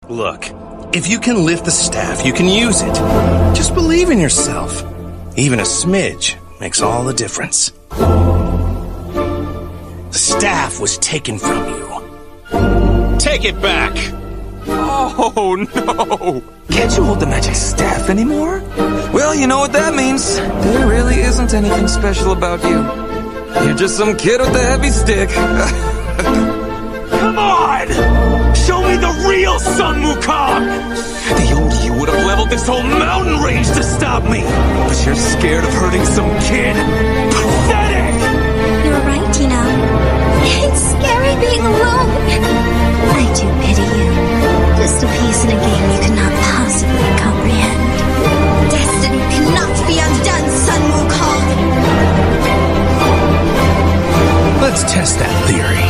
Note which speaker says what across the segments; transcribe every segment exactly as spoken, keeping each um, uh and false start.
Speaker 1: Look, if you can lift the staff, you can use it. Just believe in yourself. Even a smidge makes all the difference. The staff was taken from you. Take it back!
Speaker 2: Oh, no!
Speaker 3: Can't you hold the magic staff anymore? Well, you know what that means. There really isn't anything special about you. You're just some kid with a heavy stick.
Speaker 2: Come on! Show me the real Sun Wukong! The old you would have leveled this whole mountain range to stop me! But you're scared of hurting some kid? Pathetic!
Speaker 4: You're right, Tino. It's scary being alone. I do pity you. Just a piece in a game you cannot possibly comprehend. Destiny cannot be undone, Sun Wukong!
Speaker 1: Let's test that theory.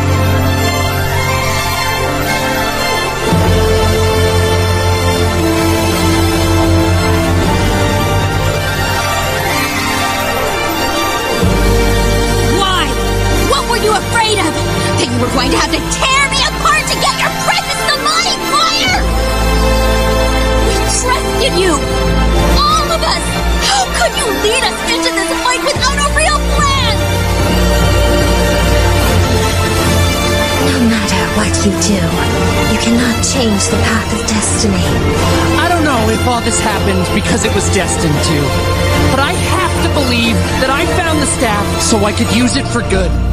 Speaker 4: Why? What were you afraid of? That you were going to have to tear me apart to get your precious demonic fire? We trusted you! All of us! How could you lead us into this fight without a real plan? No matter what you do, you cannot change the path of destiny.
Speaker 5: I don't know if all this happened because it was destined to, but I have to believe that I found the staff so I could use it for good.